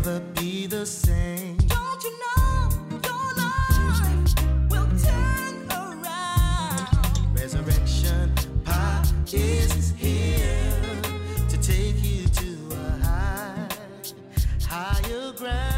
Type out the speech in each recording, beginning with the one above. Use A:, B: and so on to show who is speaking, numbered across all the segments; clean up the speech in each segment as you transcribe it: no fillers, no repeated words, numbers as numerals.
A: never be the same.
B: Don't you know your life will turn around?
A: Resurrection power is here to take you to a higher ground.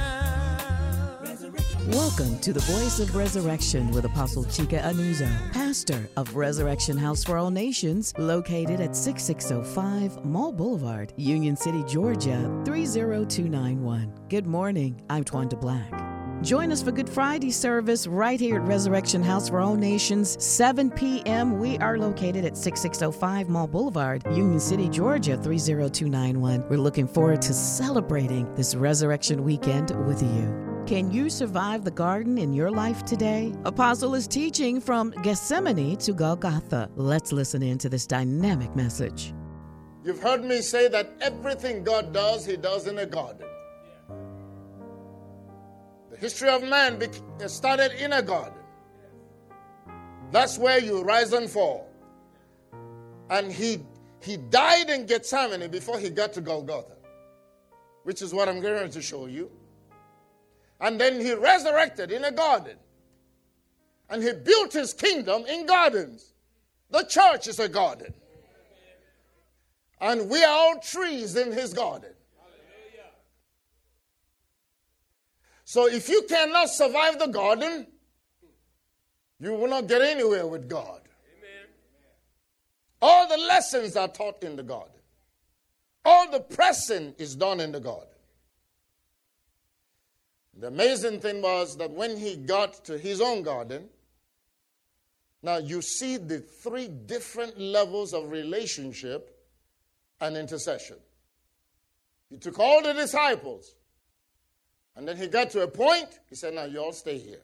C: Welcome to the Voice of Resurrection with Apostle Chika Anuzo, pastor of Resurrection House for All Nations, located at 6605 Mall Boulevard, Union City, Georgia, 30291. Good morning, I'm Twanda Black. Join us for Good Friday service right here at Resurrection House for All Nations, 7 p.m. We are located at 6605 Mall Boulevard, Union City, Georgia, 30291. We're looking forward to celebrating this Resurrection weekend with you. Can you survive the garden in your life today? Apostle is teaching from Gethsemane to Golgotha. Let's listen in to this dynamic message.
D: You've heard me say that everything God does, He does in a garden. The history of man started in a garden. That's where you rise and fall. And he died in Gethsemane before He got to Golgotha, which is what I'm going to show you. And then He resurrected in a garden. And He built His kingdom in gardens. The church is a garden. And we are all trees in His garden. So if you cannot survive the garden, you will not get anywhere with God. All the lessons are taught in the garden. All the pressing is done in the garden. The amazing thing was that when He got to His own garden, now you see the three different levels of relationship and intercession. He took all the disciples, and then He got to a point, He said, now you all stay here.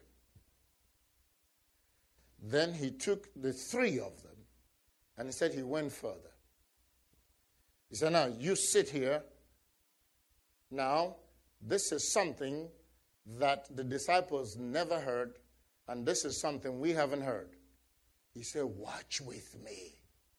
D: Then He took the three of them, and He said He went further. He said, now you sit here. Now, this is something that the disciples never heard, and this is something we haven't heard. He said, watch with me.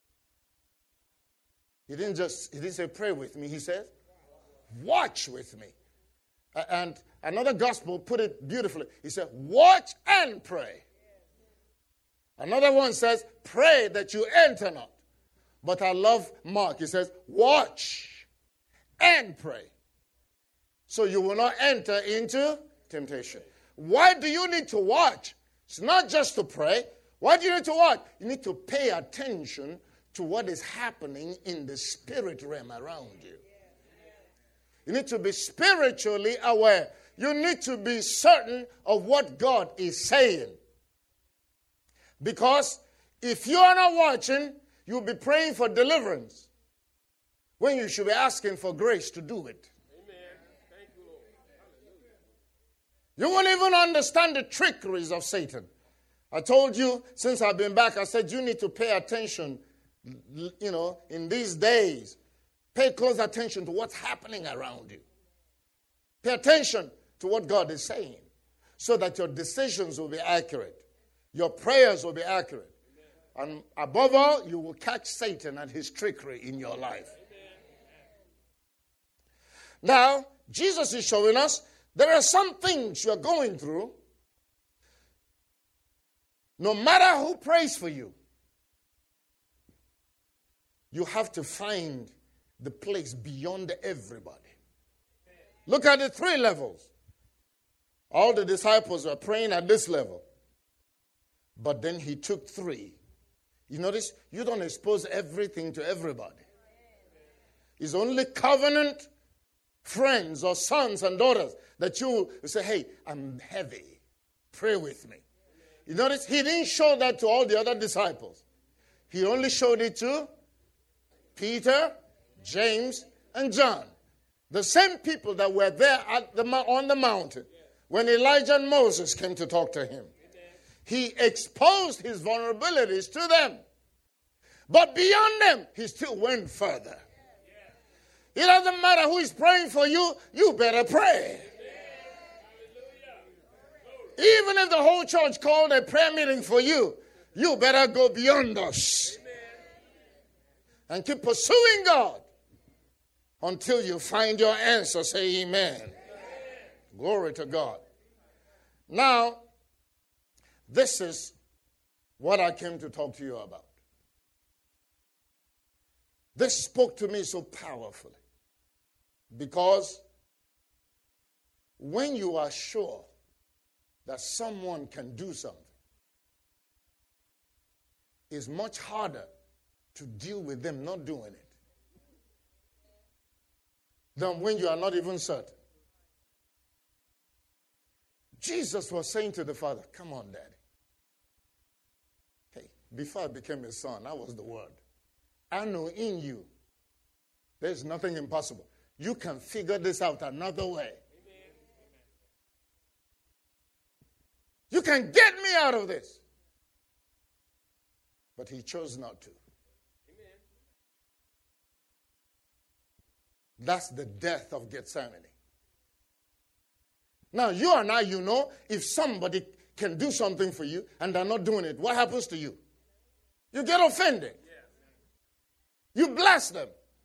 D: He didn't say pray with me. He said, watch with me. And another gospel put it beautifully. He said, watch and pray. Another one says, pray that you enter not. But I love Mark. He says, watch and pray, so you will not enter into temptation. Why do you need to watch? It's not just to pray. Why do you need to watch? You need to pay attention to what is happening in the spirit realm around you. You need to be spiritually aware. You need to be certain of what God is saying. Because if you are not watching, you'll be praying for deliverance when you should be asking for grace to do it. You won't even understand the trickeries of Satan. I told you since I've been back, I said you need to pay attention, in these days. Pay close attention to what's happening around you. Pay attention to what God is saying so that your decisions will be accurate. Your prayers will be accurate. And above all, you will catch Satan and his trickery in your life. Now, Jesus is showing us there are some things you're going through. No matter who prays for you, you have to find the place beyond everybody. Look at the three levels. All the disciples were praying at this level. But then He took three. You notice, you don't expose everything to everybody. It's only covenant friends or sons and daughters that you say, hey, I'm heavy. Pray with me. You notice, He didn't show that to all the other disciples. He only showed it to Peter, James, and John. The same people that were there on the mountain when Elijah and Moses came to talk to Him. He exposed His vulnerabilities to them. But beyond them, He still went further. It doesn't matter who is praying for you, you better pray. Even if the whole church called a prayer meeting for you, you better go beyond us. And keep pursuing God until you find your answer. Say amen. Glory to God. Now, this is what I came to talk to you about. This spoke to me so powerfully because when you are sure that someone can do something, it's much harder to deal with them not doing it than when you are not even certain. Jesus was saying to the Father, come on, Daddy. Hey, before I became a son, I was the Word. I know in you there's nothing impossible. You can figure this out another way. You can get me out of this. But he chose not to. That's the death of Gethsemane. Now, you and I, if somebody can do something for you and they're not doing it, what happens to you? You get offended. You bless them.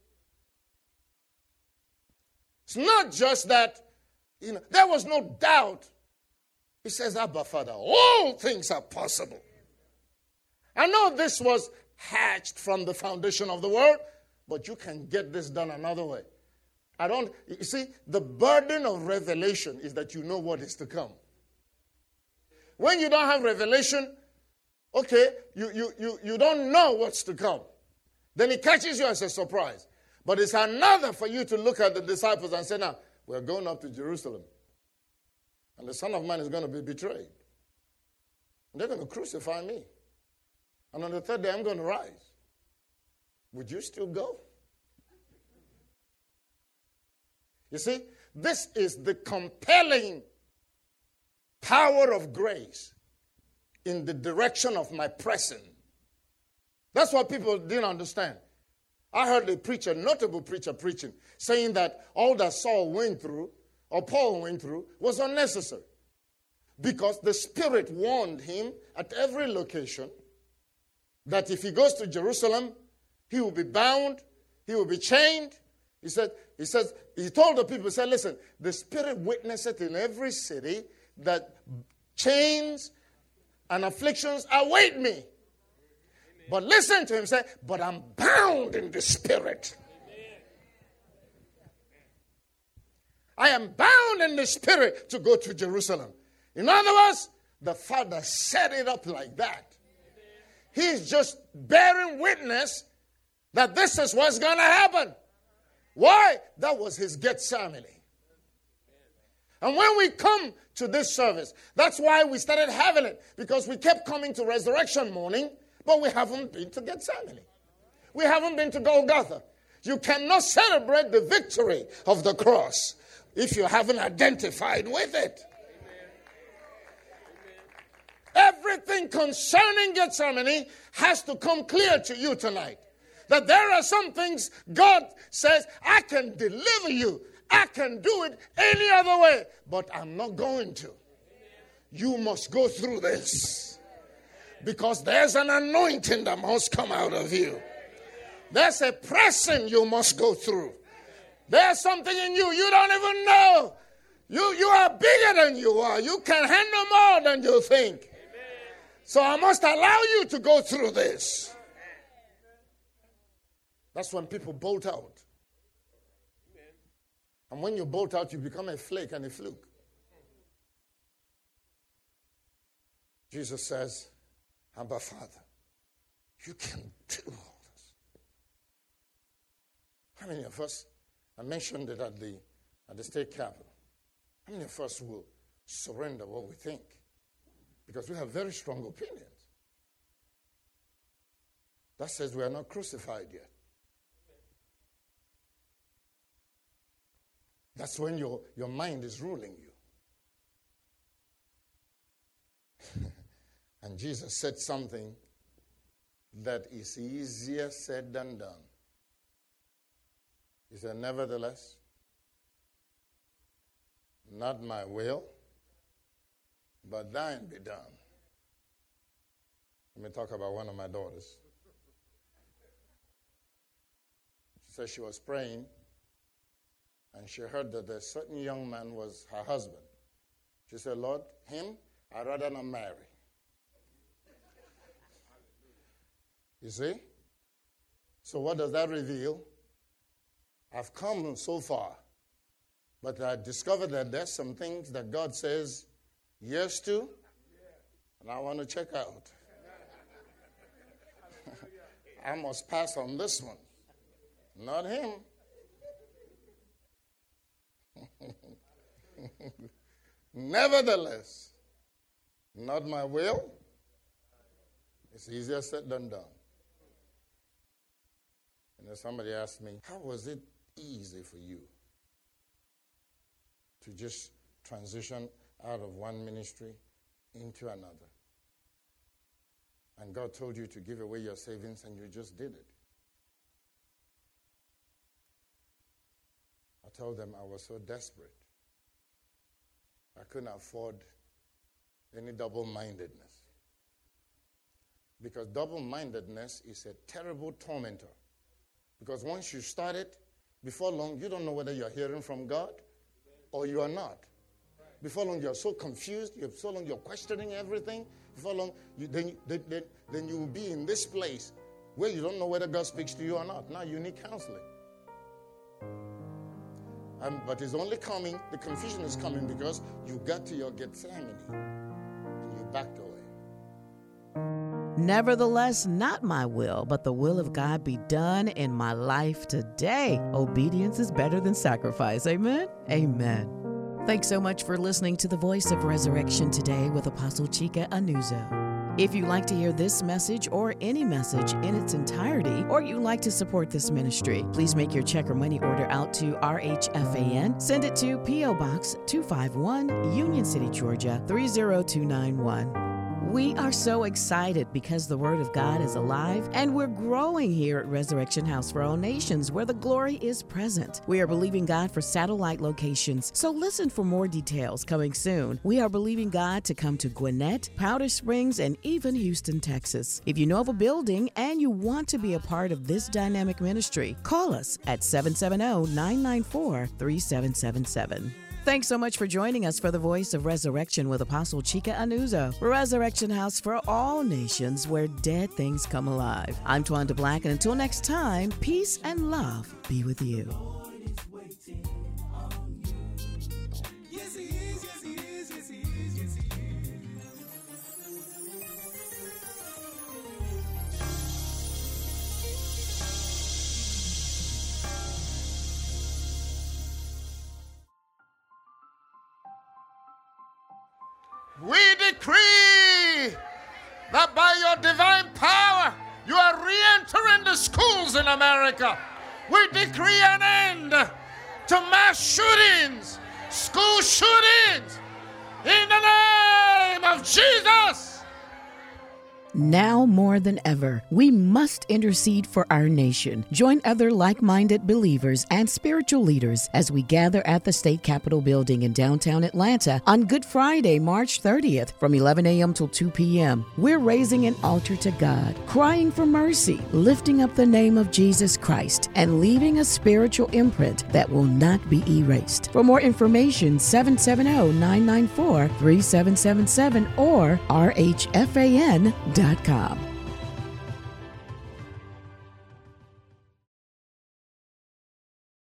D: It's not just that, there was no doubt. He says, Abba, Father, all things are possible. I know this was hatched from the foundation of the world, but you can get this done another way. You see, the burden of revelation is that you know what is to come. When you don't have revelation, okay, you don't know what's to come. Then it catches you as a surprise. But it's another for you to look at the disciples and say, now, we're going up to Jerusalem. And the Son of Man is going to be betrayed. And they're going to crucify me. And on the third day, I'm going to rise. Would you still go? You see, this is the compelling power of grace in the direction of my pressing. That's what people didn't understand. I heard a notable preacher preaching, saying that all that Saul went through, or Paul went through, was unnecessary. Because the Spirit warned him at every location that if he goes to Jerusalem, he will be bound, he will be chained. He told the people, he said, listen, the Spirit witnesseth in every city that chains and afflictions await me. But listen to him say, but I'm bound in the Spirit. I am bound in the Spirit to go to Jerusalem. In other words, the Father set it up like that. He's just bearing witness that this is what's going to happen. Why? That was his Gethsemane. And when we come to this service, that's why we started having it. Because we kept coming to Resurrection Morning, but we haven't been to Gethsemane. We haven't been to Golgotha. You cannot celebrate the victory of the cross if you haven't identified with it. Everything concerning Gethsemane has to come clear to you tonight. That there are some things God says, I can deliver you. I can do it any other way. But I'm not going to. You must go through this. Because there's an anointing that must come out of you. There's a pressing you must go through. There's something in you don't even know. You are bigger than you are. You can handle more than you think. So I must allow you to go through this. That's when people bolt out. And when you bolt out, you become a flake and a fluke. Jesus says, Abba, Father, you can do all this. How many of us, I mentioned it at the state capitol, how many of us will surrender what we think? Because we have very strong opinions. That says we are not crucified yet. That's when your mind is ruling you. And Jesus said something that is easier said than done. He said, nevertheless, not my will, but thine be done. Let me talk about one of my daughters. She said she was praying, And she heard that a certain young man was her husband. She said, Lord, him, I'd rather not marry. You see? So what does that reveal? I've come so far, but I discovered that there's some things that God says yes to, and I want to check out. I must pass on this one, not him. Nevertheless, not my will. It's easier said than done. And then somebody asked me, how was it easy for you to just transition out of one ministry into another? And God told you to give away your savings and you just did it. I told them I was so desperate. I couldn't afford any double-mindedness. Because double-mindedness is a terrible tormentor. Because once you start it, before long, you don't know whether you're hearing from God or you are not. Before long, you're so confused. Before long, you're questioning everything. Before long, then you will be in this place where you don't know whether God speaks to you or not. Now you need counseling. But it's only coming, the confusion is coming because you got to your Gethsemane and you backed away.
C: Nevertheless, not my will, but the will of God be done in my life today. Obedience is better than sacrifice. Amen? Amen. Thanks so much for listening to the Voice of Resurrection today with Apostle Chika Anuzo. If you'd like to hear this message or any message in its entirety, or you'd like to support this ministry, please make your check or money order out to RHFAN. Send it to P.O. Box 251, Union City, Georgia 30291. We are so excited because the Word of God is alive and we're growing here at Resurrection House for All Nations where the glory is present. We are believing God for satellite locations, so listen for more details coming soon. We are believing God to come to Gwinnett, Powder Springs, and even Houston, Texas. If you know of a building and you want to be a part of this dynamic ministry, call us at 770-994-3777. Thanks so much for joining us for the Voice of Resurrection with Apostle Chika Anuzo, Resurrection House for All Nations, where dead things come alive. I'm Twanda Black, and until next time, peace and love be with you.
D: We decree that by your divine power, you are re-entering the schools in America. We decree an end to mass shootings, school shootings, in the name of Jesus.
C: Now more than ever, we must intercede for our nation. Join other like-minded believers and spiritual leaders as we gather at the State Capitol building in downtown Atlanta on Good Friday, March 30th from 11 a.m. till 2 p.m. We're raising an altar to God, crying for mercy, lifting up the name of Jesus Christ, and leaving a spiritual imprint that will not be erased. For more information, 770-994-3777 or rhfan.com.